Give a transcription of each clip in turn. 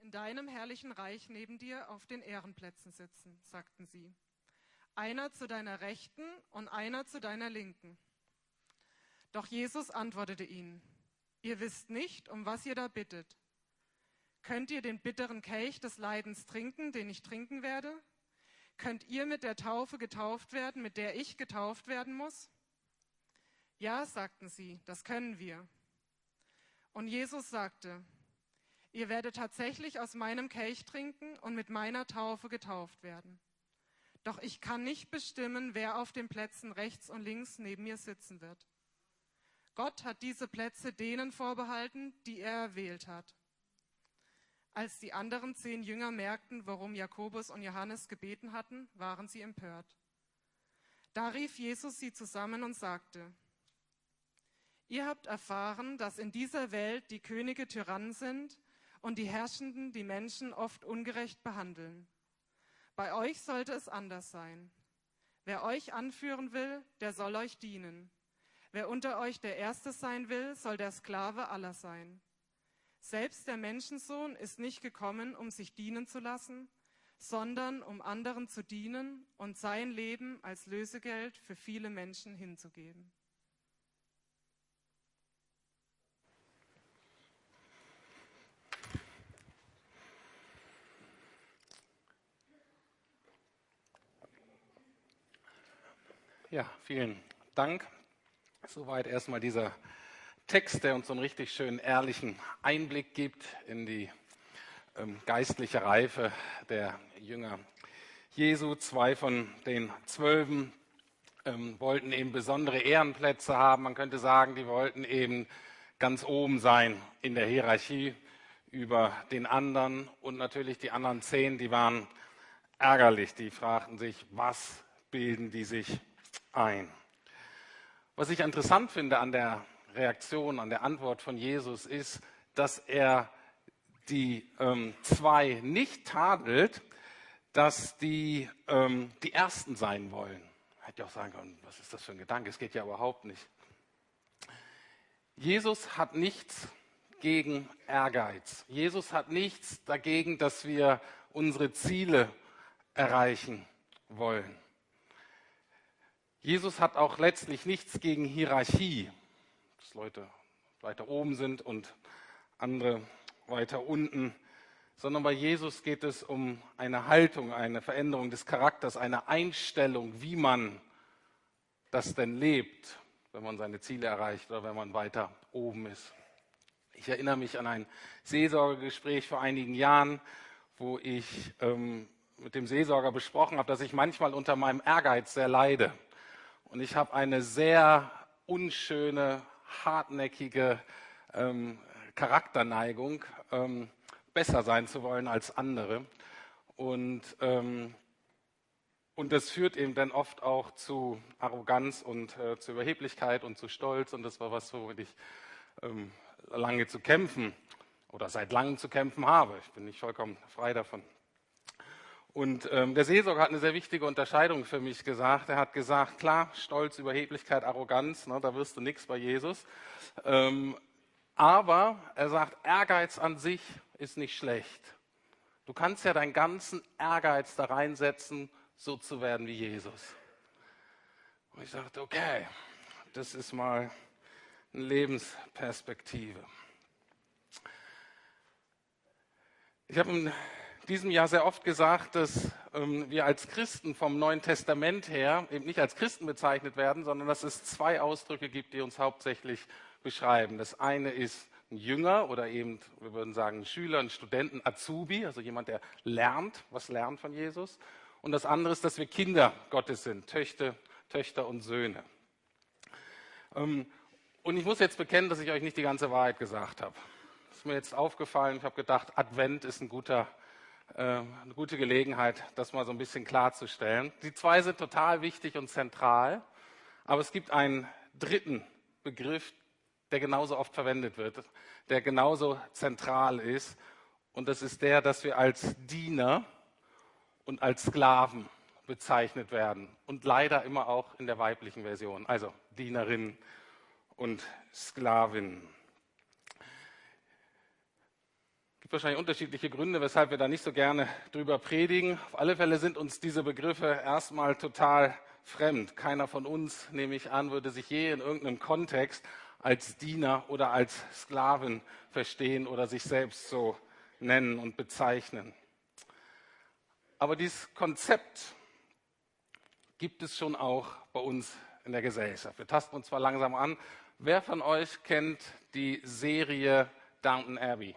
in deinem herrlichen Reich neben dir auf den Ehrenplätzen sitzen, sagten sie. Einer zu deiner Rechten und einer zu deiner Linken. Doch Jesus antwortete ihnen, ihr wisst nicht, um was ihr da bittet. Könnt ihr den bitteren Kelch des Leidens trinken, den ich trinken werde? Könnt ihr mit der Taufe getauft werden, mit der ich getauft werden muss? Ja, sagten sie, das können wir. Und Jesus sagte, ihr werdet tatsächlich aus meinem Kelch trinken und mit meiner Taufe getauft werden. Doch ich kann nicht bestimmen, wer auf den Plätzen rechts und links neben mir sitzen wird. Gott hat diese Plätze denen vorbehalten, die er erwählt hat. Als die anderen 10 Jünger merkten, worum Jakobus und Johannes gebeten hatten, waren sie empört. Da rief Jesus sie zusammen und sagte, ihr habt erfahren, dass in dieser Welt die Könige Tyrannen sind und die Herrschenden die Menschen oft ungerecht behandeln. Bei euch sollte es anders sein. Wer euch anführen will, der soll euch dienen. Wer unter euch der Erste sein will, soll der Sklave aller sein. Selbst der Menschensohn ist nicht gekommen, um sich dienen zu lassen, sondern um anderen zu dienen und sein Leben als Lösegeld für viele Menschen hinzugeben. Ja, vielen Dank. Soweit erstmal dieser Text, der uns so einen richtig schönen, ehrlichen Einblick gibt in die geistliche Reife der Jünger Jesu. 2 von den 12 wollten eben besondere Ehrenplätze haben. Man könnte sagen, die wollten eben ganz oben sein in der Hierarchie über den anderen. Und natürlich die anderen 10, die waren ärgerlich. Die fragten sich, was bilden die sich ein? Was ich interessant finde an der Reaktion, an der Antwort von Jesus ist, dass er die 2 nicht tadelt, dass die Ersten sein wollen. Hätte ja auch sagen können, was ist das für ein Gedanke? Es geht ja überhaupt nicht. Jesus hat nichts gegen Ehrgeiz. Jesus hat nichts dagegen, dass wir unsere Ziele erreichen wollen. Jesus hat auch letztlich nichts gegen Hierarchie, dass Leute weiter oben sind und andere weiter unten, sondern bei Jesus geht es um eine Haltung, eine Veränderung des Charakters, eine Einstellung, wie man das denn lebt, wenn man seine Ziele erreicht oder wenn man weiter oben ist. Ich erinnere mich an ein Seelsorgegespräch vor einigen Jahren, wo ich mit dem Seelsorger besprochen habe, dass ich manchmal unter meinem Ehrgeiz sehr leide. Und ich habe eine sehr unschöne, hartnäckige Charakterneigung, besser sein zu wollen als andere. Und das führt eben dann oft auch zu Arroganz und zu Überheblichkeit und zu Stolz. Und das war was, womit ich lange zu kämpfen oder seit langem zu kämpfen habe. Ich bin nicht vollkommen frei davon. Und der Seelsorger hat eine sehr wichtige Unterscheidung für mich gesagt. Er hat gesagt, klar, Stolz, Überheblichkeit, Arroganz, ne, da wirst du nichts bei Jesus. Aber er sagt, Ehrgeiz an sich ist nicht schlecht. Du kannst ja deinen ganzen Ehrgeiz da reinsetzen, so zu werden wie Jesus. Und ich sagte, okay, das ist mal eine Lebensperspektive. Ich habe in diesem Jahr sehr oft gesagt, dass wir als Christen vom Neuen Testament her eben nicht als Christen bezeichnet werden, sondern dass es 2 Ausdrücke gibt, die uns hauptsächlich beschreiben. Das eine ist ein Jünger oder eben, wir würden sagen, ein Schüler, ein Student, ein Azubi, also jemand, der lernt, was lernt von Jesus. Und das andere ist, dass wir Kinder Gottes sind, Töchter und Söhne. Und ich muss jetzt bekennen, dass ich euch nicht die ganze Wahrheit gesagt habe. Das ist mir jetzt aufgefallen. Ich habe gedacht, Advent ist eine gute Gelegenheit, das mal so ein bisschen klarzustellen. Die 2 sind total wichtig und zentral, aber es gibt einen dritten Begriff, der genauso oft verwendet wird, der genauso zentral ist. Und das ist der, dass wir als Diener und als Sklaven bezeichnet werden. Und leider immer auch in der weiblichen Version, also Dienerinnen und Sklavinnen. gibt wahrscheinlich unterschiedliche Gründe, weshalb wir da nicht so gerne drüber predigen. Auf alle Fälle sind uns diese Begriffe erstmal total fremd. Keiner von uns, nehme ich an, würde sich je in irgendeinem Kontext als Diener oder als Sklaven verstehen oder sich selbst so nennen und bezeichnen. Aber dieses Konzept gibt es schon auch bei uns in der Gesellschaft. Wir tasten uns zwar langsam an. Wer von euch kennt die Serie Downton Abbey?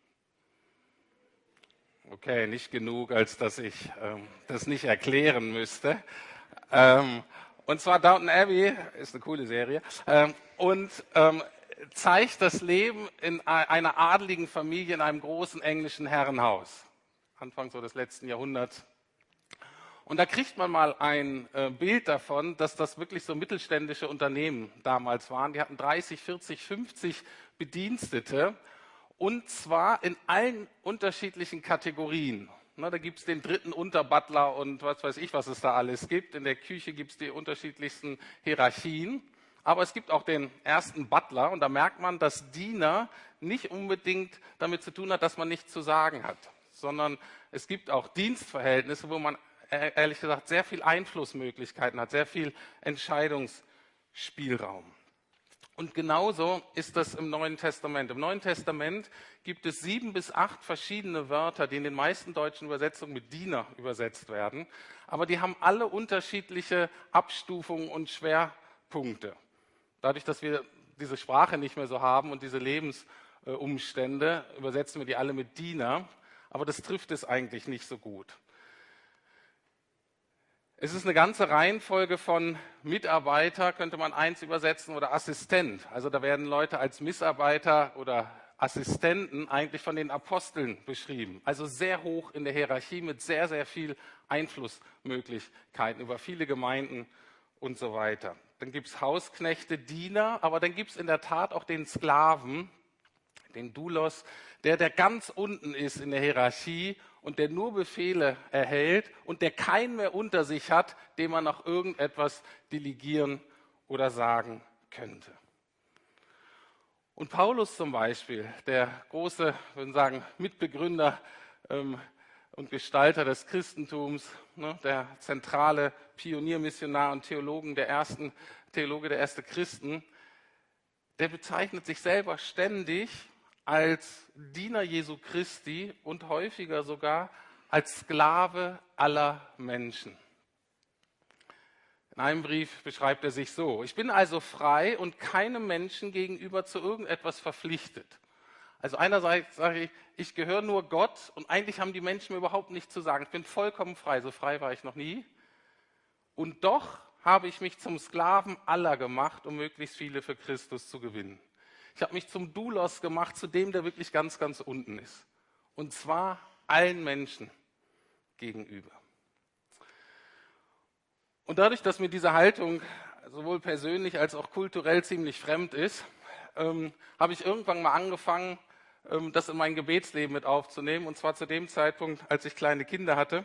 Okay, nicht genug, als dass ich das nicht erklären müsste. Und zwar Downton Abbey ist eine coole Serie und zeigt das Leben in einer adeligen Familie in einem großen englischen Herrenhaus, Anfang so des letzten Jahrhunderts. Und da kriegt man mal ein Bild davon, dass das wirklich so mittelständische Unternehmen damals waren. Die hatten 30, 40, 50 Bedienstete und zwar in allen unterschiedlichen Kategorien. Da gibt es den dritten Unterbutler und was weiß ich, was es da alles gibt. In der Küche gibt es die unterschiedlichsten Hierarchien. Aber es gibt auch den ersten Butler und da merkt man, dass Diener nicht unbedingt damit zu tun hat, dass man nichts zu sagen hat, sondern es gibt auch Dienstverhältnisse, wo man ehrlich gesagt sehr viel Einflussmöglichkeiten hat, sehr viel Entscheidungsspielraum. Und genauso ist das im Neuen Testament. Im Neuen Testament gibt es 7 bis 8 verschiedene Wörter, die in den meisten deutschen Übersetzungen mit Diener übersetzt werden. Aber die haben alle unterschiedliche Abstufungen und Schwerpunkte. Dadurch, dass wir diese Sprache nicht mehr so haben und diese Lebensumstände, übersetzen wir die alle mit Diener. Aber das trifft es eigentlich nicht so gut. Es ist eine ganze Reihenfolge von Mitarbeiter, könnte man eins übersetzen, oder Assistent. Also da werden Leute als Mitarbeiter oder Assistenten eigentlich von den Aposteln beschrieben. Also sehr hoch in der Hierarchie mit sehr, sehr viel Einflussmöglichkeiten über viele Gemeinden und so weiter. Dann gibt es Hausknechte, Diener, aber dann gibt es in der Tat auch den Sklaven, den Doulos, der ganz unten ist in der Hierarchie und der nur Befehle erhält und der keinen mehr unter sich hat, dem man noch irgendetwas delegieren oder sagen könnte. Und Paulus zum Beispiel, der große, würde ich sagen, Mitbegründer und Gestalter des Christentums, der zentrale Pioniermissionar und Theologe der ersten Christen, der bezeichnet sich selber ständig als Diener Jesu Christi und häufiger sogar als Sklave aller Menschen. In einem Brief beschreibt er sich so: Ich bin also frei und keinem Menschen gegenüber zu irgendetwas verpflichtet. Also einerseits sage ich, ich gehöre nur Gott und eigentlich haben die Menschen mir überhaupt nichts zu sagen. Ich bin vollkommen frei, so frei war ich noch nie. Und doch habe ich mich zum Sklaven aller gemacht, um möglichst viele für Christus zu gewinnen. Ich habe mich zum Doulos gemacht, zu dem, der wirklich ganz, ganz unten ist. Und zwar allen Menschen gegenüber. Und dadurch, dass mir diese Haltung sowohl persönlich als auch kulturell ziemlich fremd ist, habe ich irgendwann mal angefangen, das in mein Gebetsleben mit aufzunehmen. Und zwar zu dem Zeitpunkt, als ich kleine Kinder hatte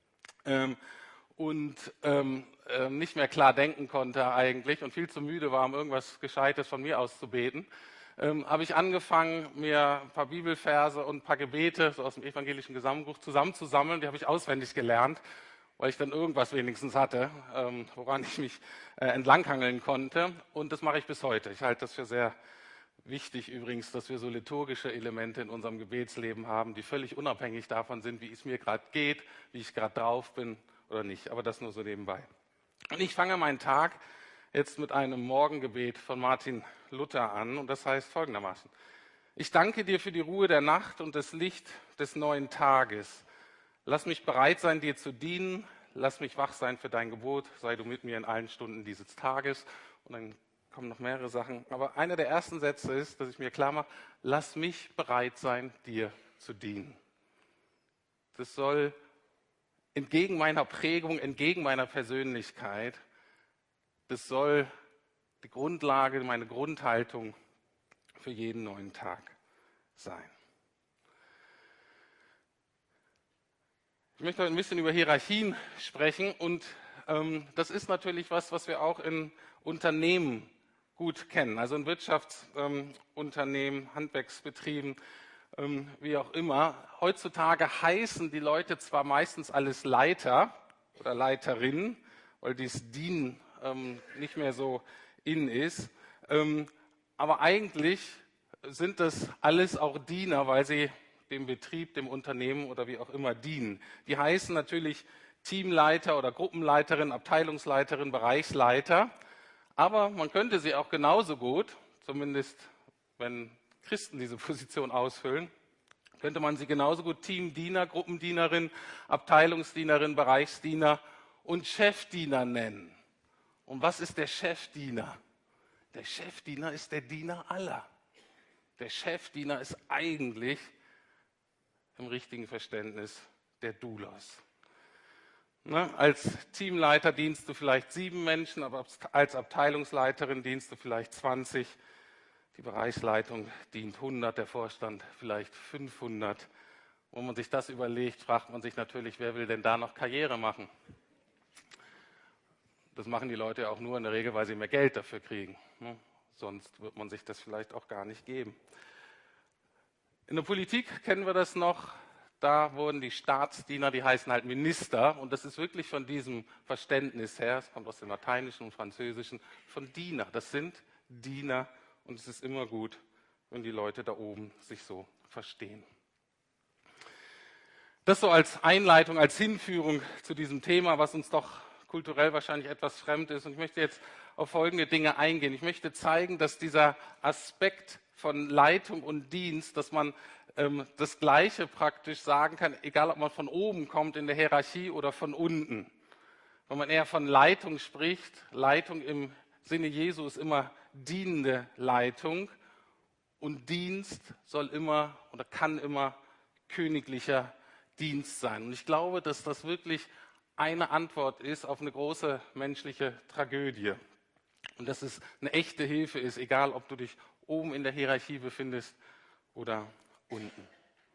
und nicht mehr klar denken konnte eigentlich und viel zu müde war, um irgendwas Gescheites von mir aus zu beten. Habe ich angefangen, mir ein paar Bibelverse und ein paar Gebete so aus dem evangelischen Gesamtbuch zusammenzusammeln. Die habe ich auswendig gelernt, weil ich dann irgendwas wenigstens hatte, woran ich mich entlanghangeln konnte. Und das mache ich bis heute. Ich halte das für sehr wichtig übrigens, dass wir so liturgische Elemente in unserem Gebetsleben haben, die völlig unabhängig davon sind, wie es mir gerade geht, wie ich gerade drauf bin oder nicht. Aber das nur so nebenbei. Und ich fange meinen Tag jetzt mit einem Morgengebet von Martin Luther an und das heißt folgendermaßen: Ich danke dir für die Ruhe der Nacht und das Licht des neuen Tages. Lass mich bereit sein, dir zu dienen. Lass mich wach sein für dein Gebot. Sei du mit mir in allen Stunden dieses Tages. Und dann kommen noch mehrere Sachen. Aber einer der ersten Sätze ist, dass ich mir klar mache: Lass mich bereit sein, dir zu dienen. Das soll entgegen meiner Prägung, entgegen meiner Persönlichkeit, das soll die Grundlage, meine Grundhaltung für jeden neuen Tag sein. Ich möchte heute ein bisschen über Hierarchien sprechen und das ist natürlich was wir auch in Unternehmen gut kennen, also in Wirtschaftsunternehmen, Handwerksbetrieben. wie auch immer. Heutzutage heißen die Leute zwar meistens alles Leiter oder Leiterinnen, weil dieses Dienen nicht mehr so in ist, aber eigentlich sind das alles auch Diener, weil sie dem Betrieb, dem Unternehmen oder wie auch immer dienen. Die heißen natürlich Teamleiter oder Gruppenleiterin, Abteilungsleiterin, Bereichsleiter, aber man könnte sie auch genauso gut, zumindest wenn Christen diese Position ausfüllen, könnte man sie genauso gut Teamdiener, Gruppendienerin, Abteilungsdienerin, Bereichsdiener und Chefdiener nennen. Und was ist der Chefdiener? Der Chefdiener ist der Diener aller. Der Chefdiener ist eigentlich im richtigen Verständnis der Doulos. Als Teamleiter dienst du vielleicht 7 Menschen, aber als Abteilungsleiterin dienst du vielleicht 20. Die Bereichsleitung dient 100, der Vorstand vielleicht 500. Wenn man sich das überlegt, fragt man sich natürlich, wer will denn da noch Karriere machen? Das machen die Leute ja auch nur in der Regel, weil sie mehr Geld dafür kriegen. Sonst wird man sich das vielleicht auch gar nicht geben. In der Politik kennen wir das noch. Da wurden die Staatsdiener, die heißen halt Minister. Und das ist wirklich von diesem Verständnis her, es kommt aus dem Lateinischen und Französischen, von Diener. Das sind Diener und es ist immer gut, wenn die Leute da oben sich so verstehen. Das so als Einleitung, als Hinführung zu diesem Thema, was uns doch kulturell wahrscheinlich etwas fremd ist. Und ich möchte jetzt auf folgende Dinge eingehen. Ich möchte zeigen, dass dieser Aspekt von Leitung und Dienst, dass man das Gleiche praktisch sagen kann, egal ob man von oben kommt in der Hierarchie oder von unten. Wenn man eher von Leitung spricht, Leitung im Sinne Jesu ist immer dienende Leitung und Dienst soll immer oder kann immer königlicher Dienst sein. Und ich glaube, dass das wirklich eine Antwort ist auf eine große menschliche Tragödie. Und dass es eine echte Hilfe ist, egal ob du dich oben in der Hierarchie befindest oder unten.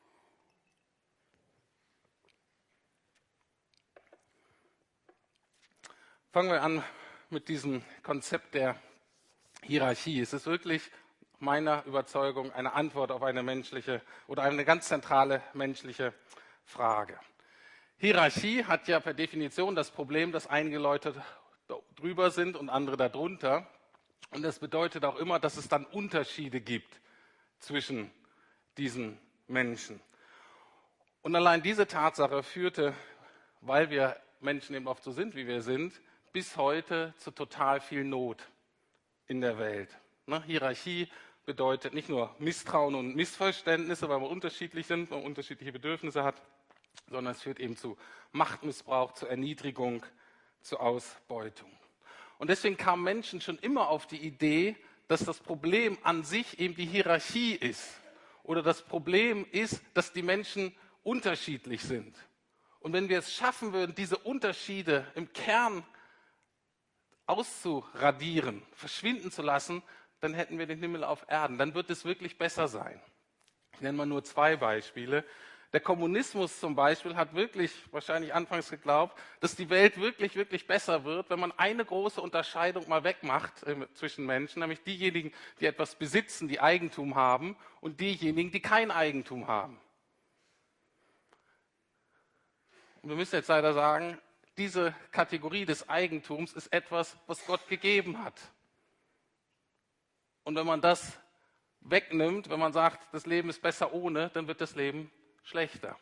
Fangen wir an mit diesem Konzept der Hierarchie. Es ist wirklich meiner Überzeugung eine Antwort auf eine menschliche oder eine ganz zentrale menschliche Frage. Hierarchie hat ja per Definition das Problem, dass einige Leute drüber sind und andere darunter. Und das bedeutet auch immer, dass es dann Unterschiede gibt zwischen diesen Menschen. Und allein diese Tatsache führte, weil wir Menschen eben oft so sind, wie wir sind, bis heute zu total viel Not in der Welt. Hierarchie bedeutet nicht nur Misstrauen und Missverständnisse, weil wir unterschiedlich sind, weil man unterschiedliche Bedürfnisse hat, sondern es führt eben zu Machtmissbrauch, zu Erniedrigung, zu Ausbeutung. Und deswegen kamen Menschen schon immer auf die Idee, dass das Problem an sich eben die Hierarchie ist. Oder das Problem ist, dass die Menschen unterschiedlich sind. Und wenn wir es schaffen würden, diese Unterschiede im Kern auszuradieren, verschwinden zu lassen, dann hätten wir den Himmel auf Erden. Dann wird es wirklich besser sein. Ich nenne mal nur 2 Beispiele. Der Kommunismus zum Beispiel hat wirklich wahrscheinlich anfangs geglaubt, dass die Welt wirklich, wirklich besser wird, wenn man eine große Unterscheidung mal wegmacht zwischen Menschen, nämlich diejenigen, die etwas besitzen, die Eigentum haben, und diejenigen, die kein Eigentum haben. Und wir müssen jetzt leider sagen, diese Kategorie des Eigentums ist etwas, was Gott gegeben hat. Und wenn man das wegnimmt, wenn man sagt, das Leben ist besser ohne, dann wird das Leben schlechter.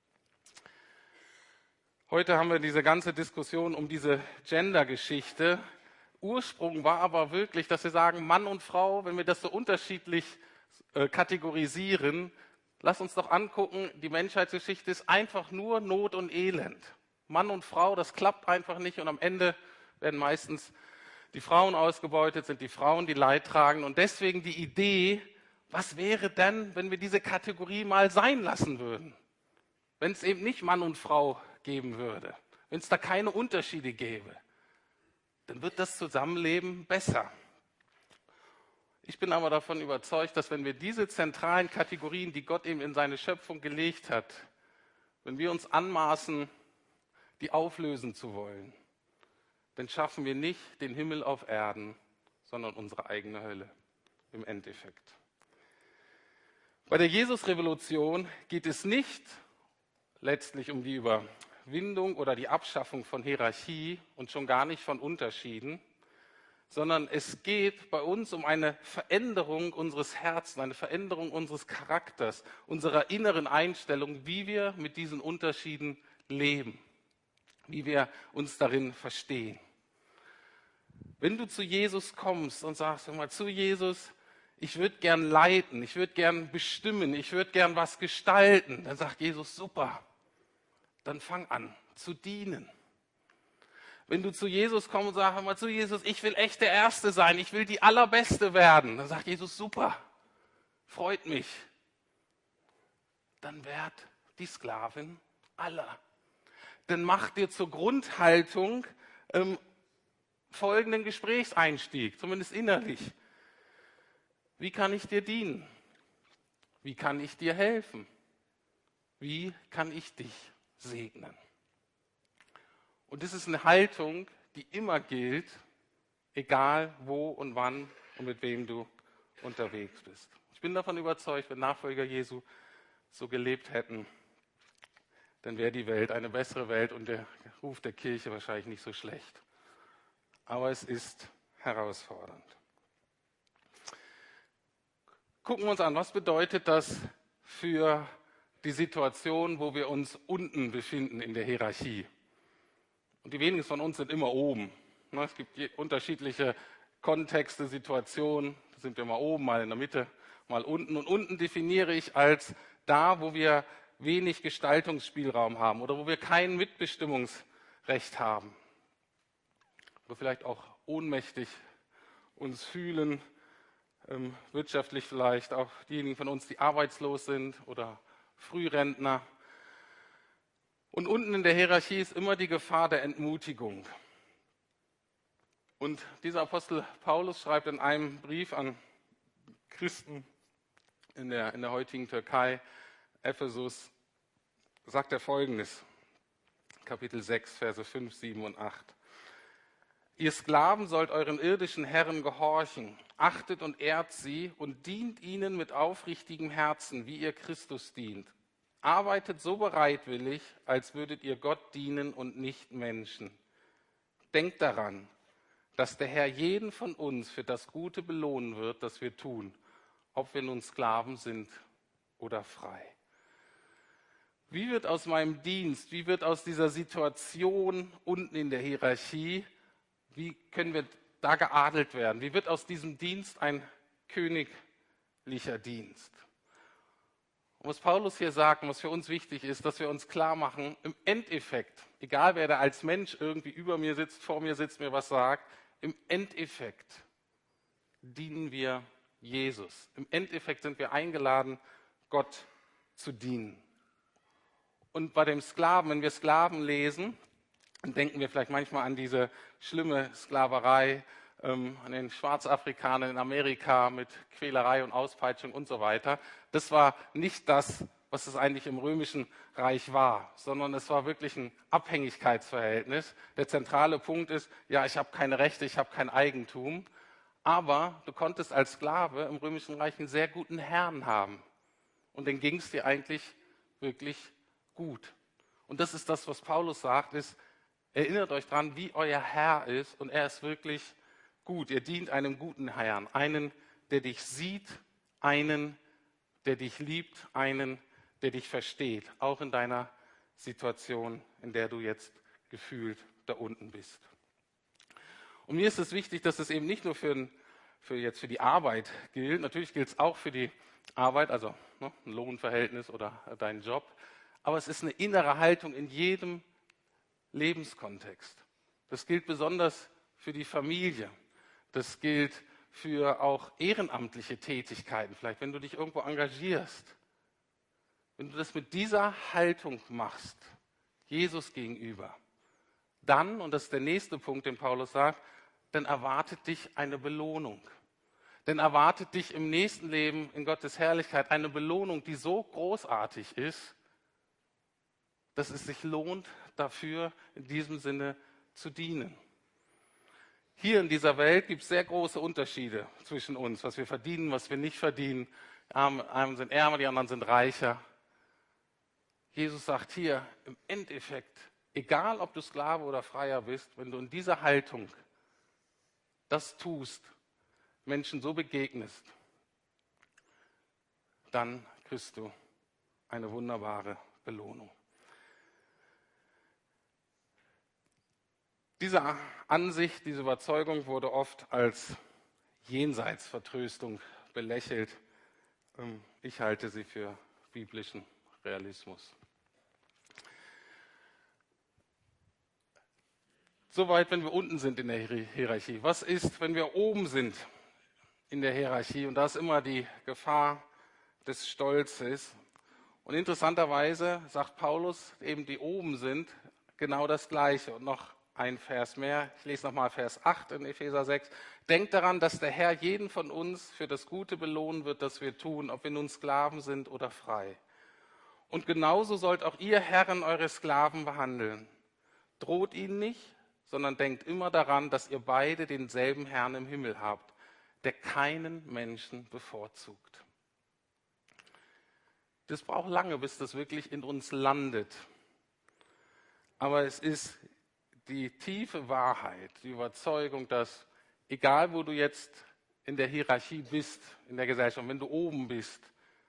Heute haben wir diese ganze Diskussion um diese Gender-Geschichte. Ursprung war aber wirklich, dass wir sagen, Mann und Frau, wenn wir das so unterschiedlich kategorisieren, lass uns doch angucken, die Menschheitsgeschichte ist einfach nur Not und Elend. Mann und Frau, das klappt einfach nicht und am Ende werden meistens die Frauen ausgebeutet, sind die Frauen, die Leid tragen. Und deswegen die Idee, was wäre denn, wenn wir diese Kategorie mal sein lassen würden? Wenn es eben nicht Mann und Frau geben würde, wenn es da keine Unterschiede gäbe, dann wird das Zusammenleben besser. Ich bin aber davon überzeugt, dass wenn wir diese zentralen Kategorien, die Gott eben in seine Schöpfung gelegt hat, wenn wir uns anmaßen, die auflösen zu wollen, dann schaffen wir nicht den Himmel auf Erden, sondern unsere eigene Hölle im Endeffekt. Bei der Jesus-Revolution geht es nicht letztlich um die Überwindung oder die Abschaffung von Hierarchie und schon gar nicht von Unterschieden, sondern es geht bei uns um eine Veränderung unseres Herzens, eine Veränderung unseres Charakters, unserer inneren Einstellung, wie wir mit diesen Unterschieden leben, wie wir uns darin verstehen. Wenn du zu Jesus kommst und sagst, hör mal, zu Jesus, ich würde gern leiten, ich würde gern bestimmen, ich würde gern was gestalten, dann sagt Jesus, super, dann fang an zu dienen. Wenn du zu Jesus kommst und sagst, hör mal zu Jesus, ich will echt der Erste sein, ich will die Allerbeste werden, dann sagt Jesus, super, freut mich. Dann werd die Sklavin aller. Dann mach dir zur Grundhaltung folgenden Gesprächseinstieg, zumindest innerlich. Wie kann ich dir dienen? Wie kann ich dir helfen? Wie kann ich dich segnen? Und das ist eine Haltung, die immer gilt, egal wo und wann und mit wem du unterwegs bist. Ich bin davon überzeugt, wenn Nachfolger Jesu so gelebt hätten, dann wäre die Welt eine bessere Welt und der Ruf der Kirche wahrscheinlich nicht so schlecht. Aber es ist herausfordernd. Gucken wir uns an, was bedeutet das für die Situation, wo wir uns unten befinden in der Hierarchie? Und die wenigsten von uns sind immer oben. Es gibt unterschiedliche Kontexte, Situationen. Da sind wir mal oben, mal in der Mitte, mal unten. Und unten definiere ich als da, wo wir wenig Gestaltungsspielraum haben oder wo wir kein Mitbestimmungsrecht haben. Wo wir vielleicht auch ohnmächtig uns fühlen, wirtschaftlich vielleicht, auch diejenigen von uns, die arbeitslos sind oder Frührentner. Und unten in der Hierarchie ist immer die Gefahr der Entmutigung. Und dieser Apostel Paulus schreibt in einem Brief an Christen in der heutigen Türkei, Ephesus, sagt er Folgendes, Kapitel 6, Verse 5, 7 und 8. Ihr Sklaven sollt euren irdischen Herren gehorchen, achtet und ehrt sie und dient ihnen mit aufrichtigem Herzen, wie ihr Christus dient. Arbeitet so bereitwillig, als würdet ihr Gott dienen und nicht Menschen. Denkt daran, dass der Herr jeden von uns für das Gute belohnen wird, das wir tun, ob wir nun Sklaven sind oder frei. Wie wird aus meinem Dienst, wie wird aus dieser Situation unten in der Hierarchie, wie können wir da geadelt werden? Wie wird aus diesem Dienst ein königlicher Dienst? Und was Paulus hier sagt und was für uns wichtig ist, dass wir uns klar machen, im Endeffekt, egal wer da als Mensch irgendwie über mir sitzt, vor mir sitzt, mir was sagt, im Endeffekt dienen wir Jesus. Im Endeffekt sind wir eingeladen, Gott zu dienen. Und bei dem Sklaven, wenn wir Sklaven lesen, dann denken wir vielleicht manchmal an diese schlimme Sklaverei, an den Schwarzafrikanern in Amerika mit Quälerei und Auspeitschung und so weiter. Das war nicht das, was es eigentlich im Römischen Reich war, sondern es war wirklich ein Abhängigkeitsverhältnis. Der zentrale Punkt ist, ja, ich habe keine Rechte, ich habe kein Eigentum, aber du konntest als Sklave im Römischen Reich einen sehr guten Herrn haben. Und den ging es dir eigentlich wirklich gut. Und das ist das, was Paulus sagt, ist, erinnert euch dran, wie euer Herr ist und er ist wirklich gut. Ihr dient einem guten Herrn, einen, der dich sieht, einen, der dich liebt, einen, der dich versteht, auch in deiner Situation, in der du jetzt gefühlt da unten bist. Und mir ist es wichtig, dass es eben nicht nur für die Arbeit gilt, natürlich gilt es auch für die Arbeit, also ein Lohnverhältnis oder deinen Job, aber es ist eine innere Haltung in jedem Lebenskontext. Das gilt besonders für die Familie. Das gilt für auch ehrenamtliche Tätigkeiten, vielleicht wenn du dich irgendwo engagierst. Wenn du das mit dieser Haltung machst, Jesus gegenüber, dann, und das ist der nächste Punkt, den Paulus sagt, dann erwartet dich eine Belohnung. Dann erwartet dich im nächsten Leben in Gottes Herrlichkeit eine Belohnung, die so großartig ist, dass es sich lohnt, dafür in diesem Sinne zu dienen. hier in dieser Welt gibt es sehr große Unterschiede zwischen uns, was wir verdienen, was wir nicht verdienen. Die einen sind ärmer, die anderen sind reicher. Jesus sagt hier im Endeffekt, egal ob du Sklave oder Freier bist, wenn du in dieser Haltung das tust, Menschen so begegnest, dann kriegst du eine wunderbare Belohnung. Diese Ansicht, diese Überzeugung wurde oft als Jenseitsvertröstung belächelt. Ich halte sie für biblischen Realismus. Soweit, wenn wir unten sind in der Hierarchie. Was ist, wenn wir oben sind in der Hierarchie? Und da ist immer die Gefahr des Stolzes. Und interessanterweise sagt Paulus, eben die oben sind, genau das Gleiche. Und noch ein Vers mehr. Ich lese nochmal Vers 8 in Epheser 6. Denkt daran, dass der Herr jeden von uns für das Gute belohnen wird, das wir tun, ob wir nun Sklaven sind oder frei. Und genauso sollt auch ihr Herren eure Sklaven behandeln. Droht ihnen nicht, sondern denkt immer daran, dass ihr beide denselben Herrn im Himmel habt, der keinen Menschen bevorzugt. Das braucht lange, bis das wirklich in uns landet. Aber es ist die tiefe Wahrheit, die Überzeugung, dass egal wo du jetzt in der Hierarchie bist, in der Gesellschaft, wenn du oben bist,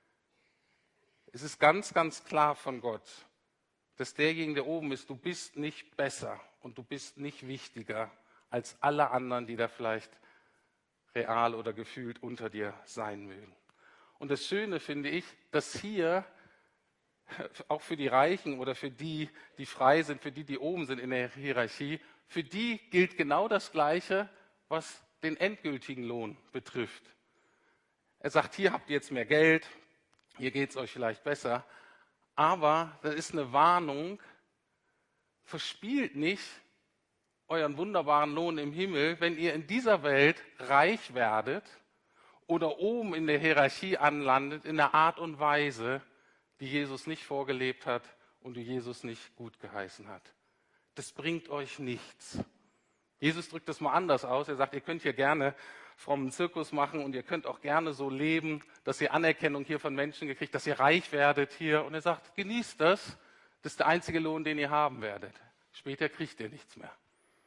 es ist ganz, ganz klar von Gott, dass derjenige, der oben ist, du bist nicht besser und du bist nicht wichtiger als alle anderen, die da vielleicht real oder gefühlt unter dir sein mögen. Und das Schöne finde ich, dass hier auch für die Reichen oder für die, die frei sind, für die, die oben sind in der Hierarchie, für die gilt genau das Gleiche, was den endgültigen Lohn betrifft. Er sagt, hier habt ihr jetzt mehr Geld, hier geht es euch vielleicht besser, aber das ist eine Warnung, verspielt nicht euren wunderbaren Lohn im Himmel, wenn ihr in dieser Welt reich werdet oder oben in der Hierarchie anlandet, in einer Art und Weise, die Jesus nicht vorgelebt hat und die Jesus nicht gut geheißen hat. Das bringt euch nichts. Jesus drückt das mal anders aus. Er sagt, ihr könnt hier gerne frommen Zirkus machen und ihr könnt auch gerne so leben, dass ihr Anerkennung hier von Menschen gekriegt, dass ihr reich werdet hier. Und er sagt, genießt das. Das ist der einzige Lohn, den ihr haben werdet. Später kriegt ihr nichts mehr.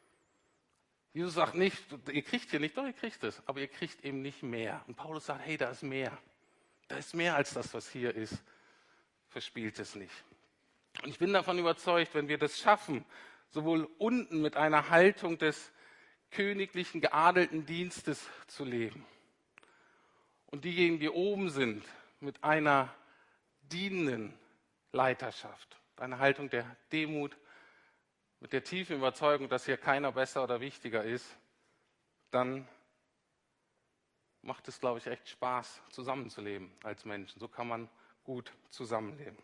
Jesus sagt nicht, ihr kriegt hier nicht, doch ihr kriegt es, aber ihr kriegt eben nicht mehr. Und Paulus sagt, hey, da ist mehr. Da ist mehr als das, was hier ist. Verspielt es nicht. Und ich bin davon überzeugt, wenn wir das schaffen, sowohl unten mit einer Haltung des königlichen, geadelten Dienstes zu leben und diejenigen, die oben sind, mit einer dienenden Leiterschaft, einer Haltung der Demut, mit der tiefen Überzeugung, dass hier keiner besser oder wichtiger ist, dann macht es, glaube ich, echt Spaß, zusammenzuleben als Menschen. So kann man gut zusammenleben.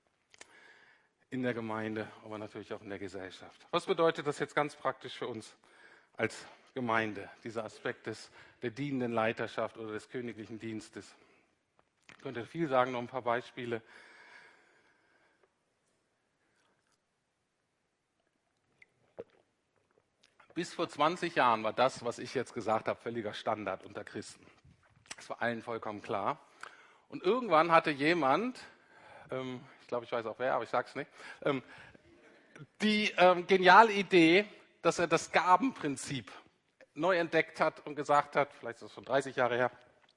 In der Gemeinde, aber natürlich auch in der Gesellschaft. Was bedeutet das jetzt ganz praktisch für uns als Gemeinde, dieser Aspekt der dienenden Leiterschaft oder des königlichen Dienstes? Ich könnte viel sagen, noch ein paar Beispiele. Bis vor 20 Jahren war das, was ich jetzt gesagt habe, völliger Standard unter Christen. Das war allen vollkommen klar. Und irgendwann hatte jemand, ich glaube, ich weiß auch wer, aber ich sage es nicht, die geniale Idee, dass er das Gabenprinzip neu entdeckt hat und gesagt hat, vielleicht ist das schon 30 Jahre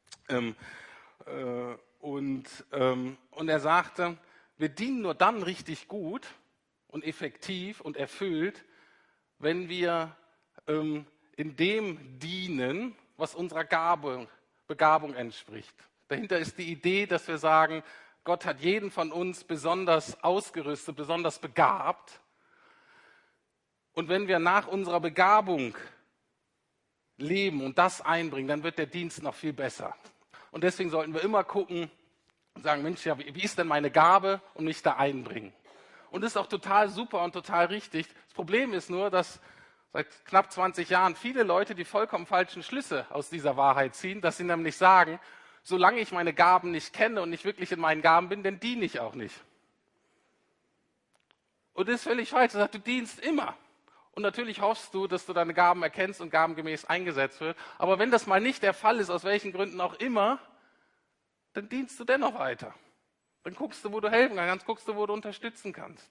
her, und er sagte, wir dienen nur dann richtig gut und effektiv und erfüllt, wenn wir in dem dienen, was unserer Begabung entspricht. Dahinter ist die Idee, dass wir sagen, Gott hat jeden von uns besonders ausgerüstet, besonders begabt. Und wenn wir nach unserer Begabung leben und das einbringen, dann wird der Dienst noch viel besser. Und deswegen sollten wir immer gucken und sagen, Mensch, ja, wie ist denn meine Gabe und mich da einbringen? Und das ist auch total super und total richtig. Das Problem ist nur, dass seit knapp 20 Jahren viele Leute die vollkommen falschen Schlüsse aus dieser Wahrheit ziehen, dass sie nämlich sagen, solange ich meine Gaben nicht kenne und nicht wirklich in meinen Gaben bin, dann diene ich auch nicht. Und das ist völlig falsch. Er sagt, du dienst immer. Und natürlich hoffst du, dass du deine Gaben erkennst und gabengemäß eingesetzt wird. Aber wenn das mal nicht der Fall ist, aus welchen Gründen auch immer, dann dienst du dennoch weiter. Dann guckst du, wo du helfen kannst, guckst du, wo du unterstützen kannst.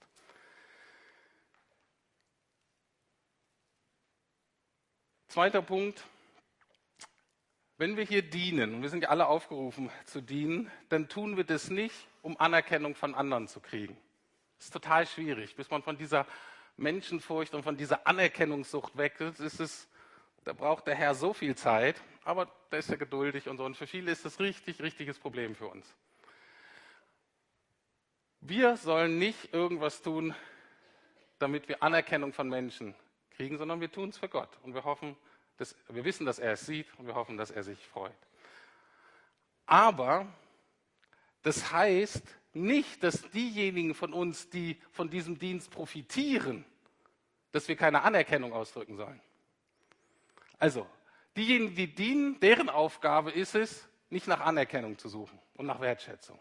Zweiter Punkt. Wenn wir hier dienen, und wir sind ja alle aufgerufen zu dienen, dann tun wir das nicht, um Anerkennung von anderen zu kriegen. Das ist total schwierig, bis man von dieser Menschenfurcht und von dieser Anerkennungssucht weg ist. Da braucht der Herr so viel Zeit, aber der ist ja geduldig und so. Und für viele ist das richtiges Problem für uns. Wir sollen nicht irgendwas tun, damit wir Anerkennung von Menschen kriegen, sondern wir tun es für Gott. Und wir wissen, dass er es sieht und wir hoffen, dass er sich freut. Aber das heißt nicht, dass diejenigen von uns, die von diesem Dienst profitieren, dass wir keine Anerkennung ausdrücken sollen. Also, diejenigen, die dienen, deren Aufgabe ist es, nicht nach Anerkennung zu suchen und nach Wertschätzung.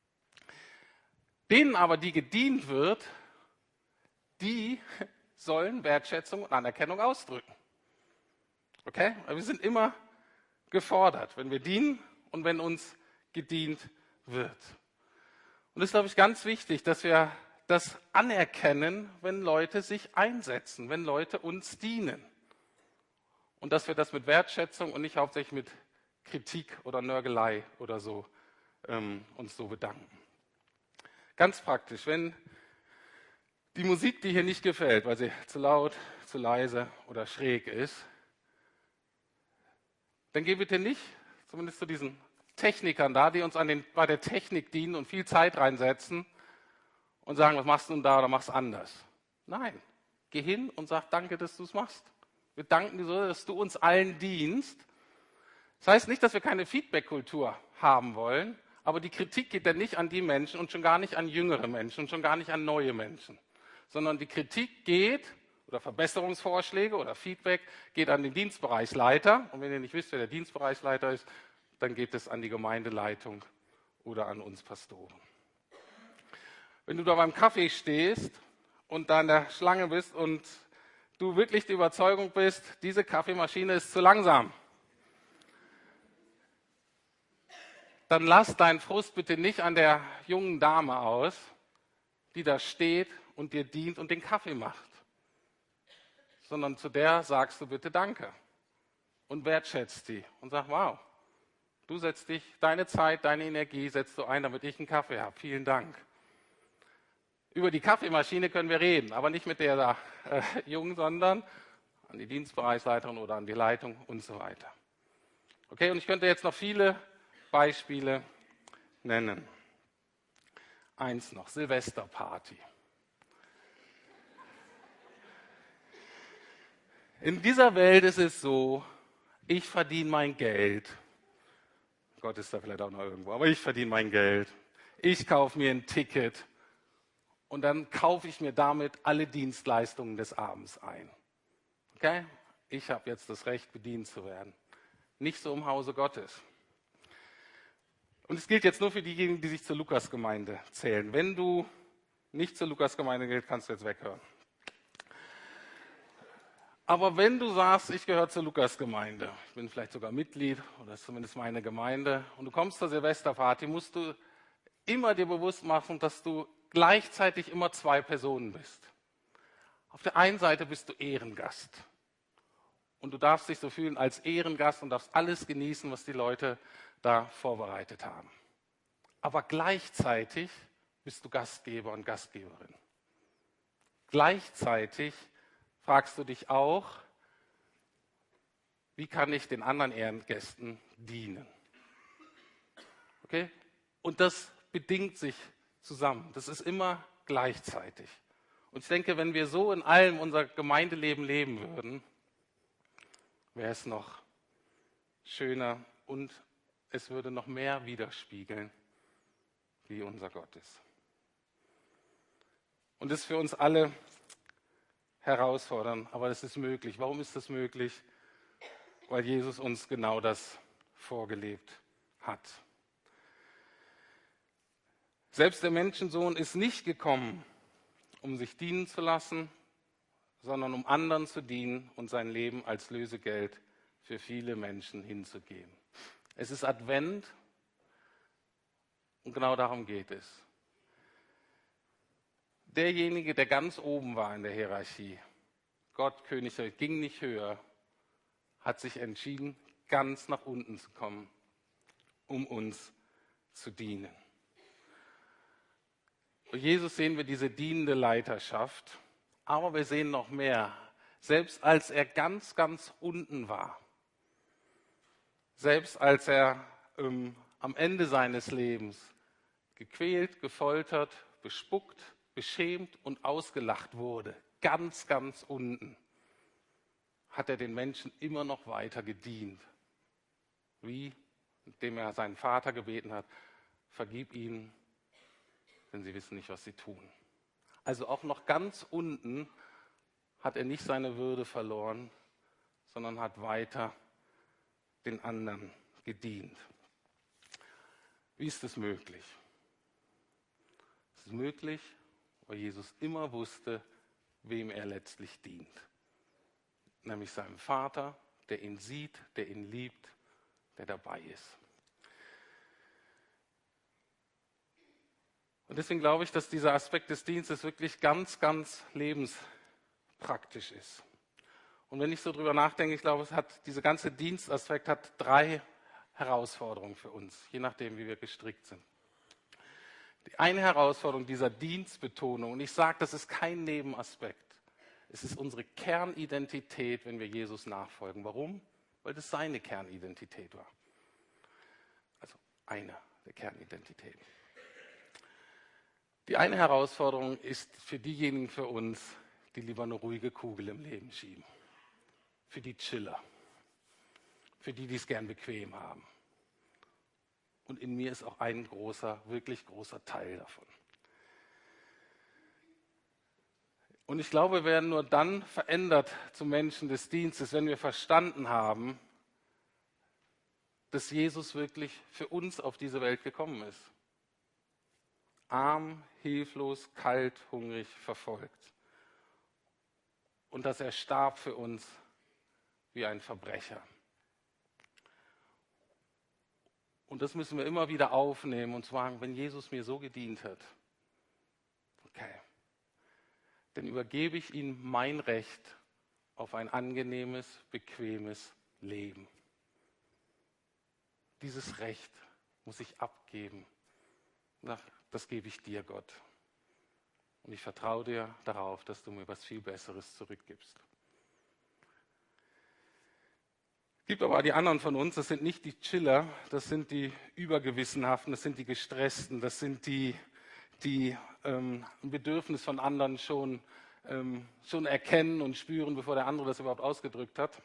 Denen aber, die gedient wird, die sollen Wertschätzung und Anerkennung ausdrücken. Okay? Wir sind immer gefordert, wenn wir dienen und wenn uns gedient wird. Und es ist, glaube ich, ganz wichtig, dass wir das anerkennen, wenn Leute sich einsetzen, wenn Leute uns dienen. Und dass wir das mit Wertschätzung und nicht hauptsächlich mit Kritik oder Nörgelei oder so uns so bedanken. Ganz praktisch, wenn die Musik dir hier nicht gefällt, weil sie zu laut, zu leise oder schräg ist, dann geh bitte nicht, zumindest zu diesen Technikern da, die uns bei der Technik dienen und viel Zeit reinsetzen und sagen, was machst du denn da oder machst anders. Nein, geh hin und sag danke, dass du es machst. Wir danken dir so, dass du uns allen dienst. Das heißt nicht, dass wir keine Feedback-Kultur haben wollen, aber die Kritik geht dann nicht an die Menschen und schon gar nicht an jüngere Menschen und schon gar nicht an neue Menschen, sondern die Kritik geht, oder Verbesserungsvorschläge oder Feedback, geht an den Dienstbereichsleiter. Und wenn ihr nicht wisst, wer der Dienstbereichsleiter ist, dann geht es an die Gemeindeleitung oder an uns Pastoren. Wenn du da beim Kaffee stehst und da in der Schlange bist und du wirklich die Überzeugung bist, diese Kaffeemaschine ist zu langsam, dann lass deinen Frust bitte nicht an der jungen Dame aus, die da steht und dir dient und den Kaffee macht, sondern zu der sagst du bitte Danke und wertschätzt sie und sag, wow, du setzt dich, deine Zeit, deine Energie setzt du ein, damit ich einen Kaffee habe. Vielen Dank. Über die Kaffeemaschine können wir reden, aber nicht mit der da Jungen, sondern an die Dienstbereichsleiterin oder an die Leitung und so weiter. Okay, und ich könnte jetzt noch viele Beispiele nennen. Eins noch, Silvesterparty. In dieser Welt ist es so, ich verdiene mein Geld. Gott ist da vielleicht auch noch irgendwo, aber ich verdiene mein Geld. Ich kaufe mir ein Ticket und dann kaufe ich mir damit alle Dienstleistungen des Abends ein. Okay? Ich habe jetzt das Recht, bedient zu werden. Nicht so im Hause Gottes. Und es gilt jetzt nur für diejenigen, die sich zur Lukasgemeinde zählen. Wenn du nicht zur Lukasgemeinde gehst, kannst du jetzt weghören. Aber wenn du sagst, ich gehöre zur Lukasgemeinde, ich bin vielleicht sogar Mitglied oder zumindest meine Gemeinde, und du kommst zur Silvesterparty, musst du immer dir bewusst machen, dass du gleichzeitig immer zwei Personen bist. Auf der einen Seite bist du Ehrengast und du darfst dich so fühlen als Ehrengast und darfst alles genießen, was die Leute da vorbereitet haben. Aber gleichzeitig bist du Gastgeber und Gastgeberin. Gleichzeitig fragst du dich auch, wie kann ich den anderen Ehrengästen dienen? Okay? Und das bedingt sich zusammen. Das ist immer gleichzeitig. Und ich denke, wenn wir so in allem unser Gemeindeleben leben würden, wäre es noch schöner und es würde noch mehr widerspiegeln, wie unser Gott ist. Und das ist für uns alle herausfordernd, aber das ist möglich. Warum ist das möglich? Weil Jesus uns genau das vorgelebt hat. Selbst der Menschensohn ist nicht gekommen, um sich dienen zu lassen, sondern um anderen zu dienen und sein Leben als Lösegeld für viele Menschen hinzugeben. Es ist Advent und genau darum geht es. Derjenige, der ganz oben war in der Hierarchie, Gott, König, ging nicht höher, hat sich entschieden, ganz nach unten zu kommen, um uns zu dienen. Bei Jesus sehen wir diese dienende Leiterschaft, aber wir sehen noch mehr. Selbst als er ganz, ganz unten war, selbst als er am Ende seines Lebens gequält, gefoltert, bespuckt, beschämt und ausgelacht wurde, ganz, ganz unten, hat er den Menschen immer noch weiter gedient. Wie? Indem er seinen Vater gebeten hat, vergib ihnen, denn sie wissen nicht, was sie tun. Also auch noch ganz unten hat er nicht seine Würde verloren, sondern hat weiter den anderen gedient. Wie ist es möglich? Es ist möglich, weil Jesus immer wusste, wem er letztlich dient. Nämlich seinem Vater, der ihn sieht, der ihn liebt, der dabei ist. Und deswegen glaube ich, dass dieser Aspekt des Dienstes wirklich ganz, ganz lebenspraktisch ist. Und wenn ich so drüber nachdenke, ich glaube, dieser ganze Dienstaspekt hat 3 Herausforderungen für uns, je nachdem, wie wir gestrickt sind. Die eine Herausforderung dieser Dienstbetonung, und ich sage, das ist kein Nebenaspekt, es ist unsere Kernidentität, wenn wir Jesus nachfolgen. Warum? Weil das seine Kernidentität war. Also eine der Kernidentitäten. Die eine Herausforderung ist für diejenigen für uns, die lieber eine ruhige Kugel im Leben schieben. Für die Chiller. Für die, die es gern bequem haben. Und in mir ist auch ein großer, wirklich großer Teil davon. Und ich glaube, wir werden nur dann verändert zu Menschen des Dienstes, wenn wir verstanden haben, dass Jesus wirklich für uns auf diese Welt gekommen ist. Arm, hilflos, kalt, hungrig, verfolgt. Und dass er starb für uns wie ein Verbrecher. Und das müssen wir immer wieder aufnehmen und sagen, wenn Jesus mir so gedient hat, okay, dann übergebe ich ihm mein Recht auf ein angenehmes, bequemes Leben. Dieses Recht muss ich abgeben. Das gebe ich dir, Gott. Und ich vertraue dir darauf, dass du mir was viel Besseres zurückgibst. Es gibt aber die anderen von uns, das sind nicht die Chiller, das sind die Übergewissenhaften, das sind die Gestressten, das sind die ein Bedürfnis von anderen schon erkennen und spüren, bevor der andere das überhaupt ausgedrückt hat.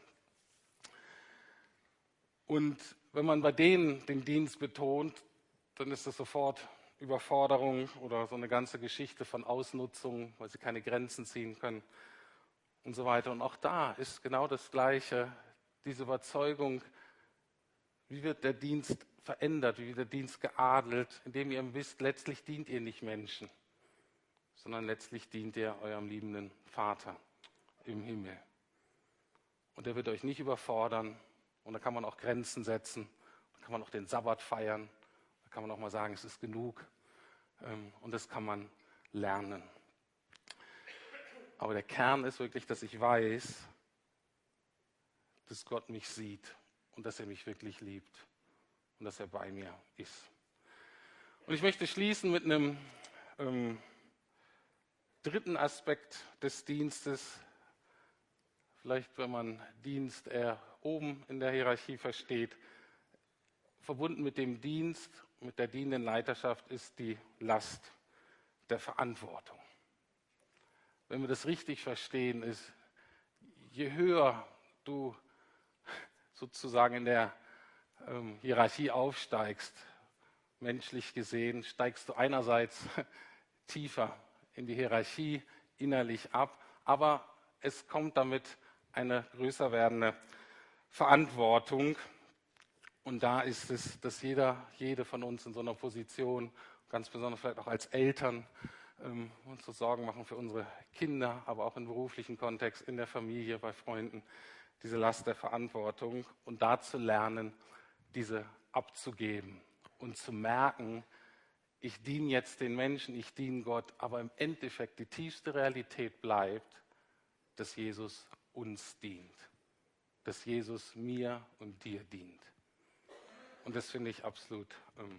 Und wenn man bei denen den Dienst betont, dann ist das sofort Überforderung oder so eine ganze Geschichte von Ausnutzung, weil sie keine Grenzen ziehen können und so weiter. Und auch da ist genau das Gleiche, diese Überzeugung, wie wird der Dienst verändert, wie wird der Dienst geadelt, indem ihr wisst, letztlich dient ihr nicht Menschen, sondern letztlich dient ihr eurem liebenden Vater im Himmel. Und der wird euch nicht überfordern und da kann man auch Grenzen setzen, da kann man auch den Sabbat feiern, da kann man auch mal sagen, es ist genug und das kann man lernen. Aber der Kern ist wirklich, dass ich weiß, dass Gott mich sieht und dass er mich wirklich liebt und dass er bei mir ist. Und ich möchte schließen mit einem dritten Aspekt des Dienstes. Vielleicht, wenn man Dienst eher oben in der Hierarchie versteht. Verbunden mit dem Dienst, mit der dienenden Leiterschaft ist die Last der Verantwortung. Wenn wir das richtig verstehen, ist, je höher du sozusagen in der Hierarchie aufsteigst, menschlich gesehen, steigst du einerseits tiefer in die Hierarchie innerlich ab, aber es kommt damit eine größer werdende Verantwortung. Und da ist es, dass jede von uns in so einer Position, ganz besonders vielleicht auch als Eltern, uns so Sorgen machen für unsere Kinder, aber auch im beruflichen Kontext, in der Familie, bei Freunden, diese Last der Verantwortung und da zu lernen, diese abzugeben und zu merken, ich diene jetzt den Menschen, ich diene Gott, aber im Endeffekt die tiefste Realität bleibt, dass Jesus uns dient, dass Jesus mir und dir dient. Und das finde ich absolut,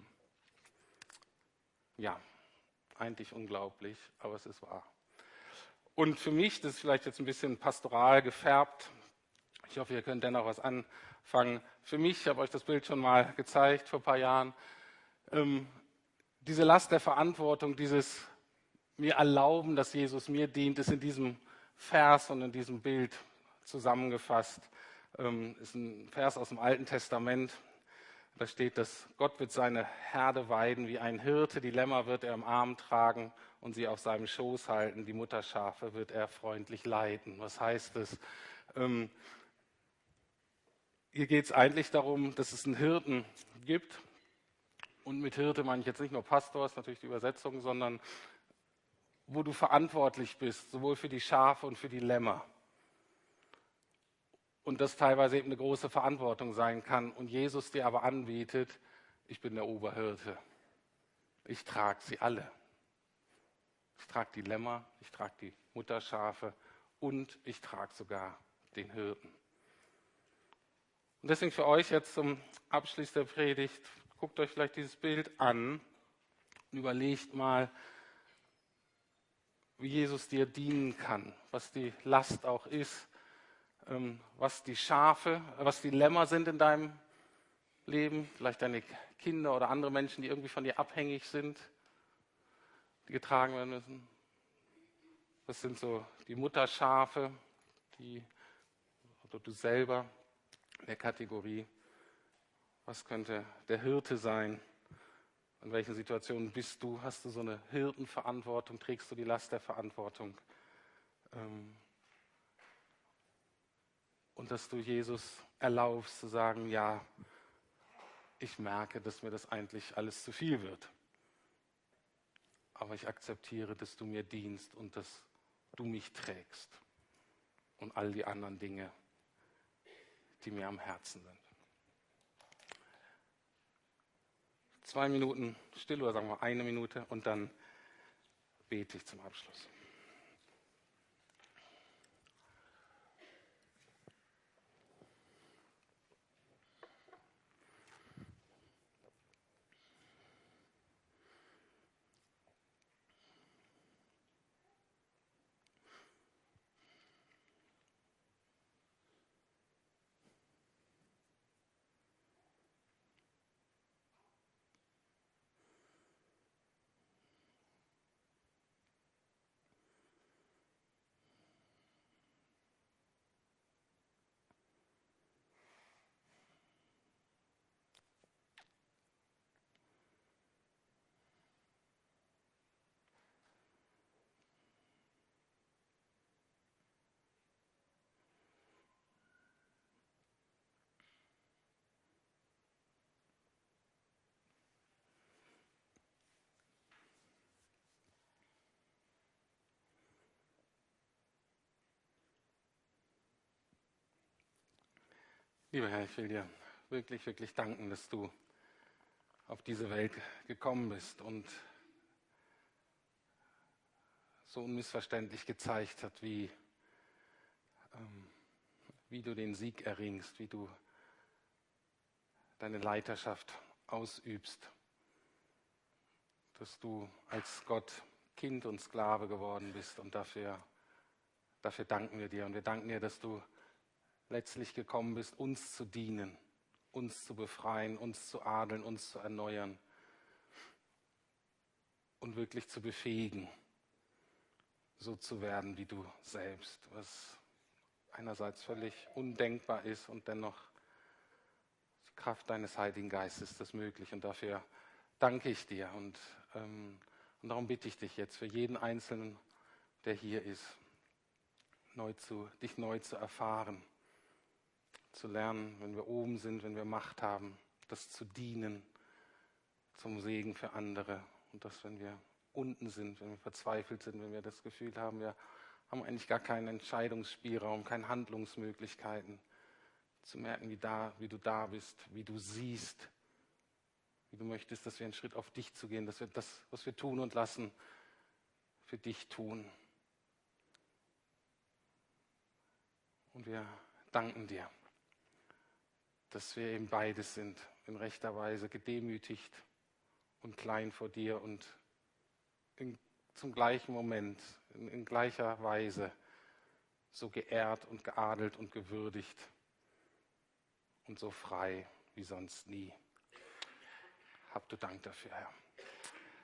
eigentlich unglaublich, aber es ist wahr. Und für mich, das ist vielleicht jetzt ein bisschen pastoral gefärbt, ich hoffe, ihr könnt dennoch was anfangen. Für mich, ich habe euch das Bild schon mal gezeigt vor ein paar Jahren, diese Last der Verantwortung, dieses mir erlauben, dass Jesus mir dient, ist in diesem Vers und in diesem Bild zusammengefasst. Ist ein Vers aus dem Alten Testament. Da steht, dass Gott wird seine Herde weiden, wie ein Hirte, die Lämmer wird er im Arm tragen und sie auf seinem Schoß halten, die Mutterschafe wird er freundlich leiten. Was heißt es? Hier geht es eigentlich darum, dass es einen Hirten gibt. Und mit Hirte meine ich jetzt nicht nur Pastor, ist natürlich die Übersetzung, sondern wo du verantwortlich bist, sowohl für die Schafe und für die Lämmer. Und das teilweise eben eine große Verantwortung sein kann. Und Jesus dir aber anbietet, ich bin der Oberhirte. Ich trage sie alle. Ich trage die Lämmer, ich trage die Mutterschafe und ich trage sogar den Hirten. Und deswegen für euch jetzt zum Abschluss der Predigt, guckt euch vielleicht dieses Bild an und überlegt mal, wie Jesus dir dienen kann, was die Last auch ist, was die Schafe, was die Lämmer sind in deinem Leben, vielleicht deine Kinder oder andere Menschen, die irgendwie von dir abhängig sind, die getragen werden müssen. Das sind so die Mutterschafe, oder du selber in der Kategorie. Was könnte der Hirte sein? In welchen Situationen bist du? Hast du so eine Hirtenverantwortung? Trägst du die Last der Verantwortung? Und dass du Jesus erlaubst zu sagen, ja, ich merke, dass mir das eigentlich alles zu viel wird. Aber ich akzeptiere, dass du mir dienst und dass du mich trägst. Und all die anderen Dinge, die mir am Herzen sind. 2 Minuten still oder sagen wir 1 Minute und dann bete ich zum Abschluss. Lieber Herr, ich will dir wirklich, wirklich danken, dass du auf diese Welt gekommen bist und so unmissverständlich gezeigt hat, wie du den Sieg erringst, wie du deine Leiterschaft ausübst, dass du als Gott Kind und Sklave geworden bist und dafür danken wir dir. Und wir danken dir, dass du letztlich gekommen bist, uns zu dienen, uns zu befreien, uns zu adeln, uns zu erneuern und wirklich zu befähigen, so zu werden wie du selbst, was einerseits völlig undenkbar ist und dennoch die Kraft deines Heiligen Geistes das möglich. Und dafür danke ich dir und darum bitte ich dich jetzt für jeden Einzelnen, der hier ist, dich neu zu erfahren, zu lernen, wenn wir oben sind, wenn wir Macht haben, das zu dienen zum Segen für andere und dass, wenn wir unten sind, wenn wir verzweifelt sind, wenn wir das Gefühl haben, wir haben eigentlich gar keinen Entscheidungsspielraum, keine Handlungsmöglichkeiten. Zu merken, wie du da bist, wie du siehst, wie du möchtest, dass wir einen Schritt auf dich zu gehen, dass wir das, was wir tun und lassen, für dich tun. Und wir danken dir, dass wir eben beides sind, in rechter Weise gedemütigt und klein vor dir und zum gleichen Moment, in gleicher Weise so geehrt und geadelt und gewürdigt und so frei wie sonst nie. Hab du Dank dafür, Herr.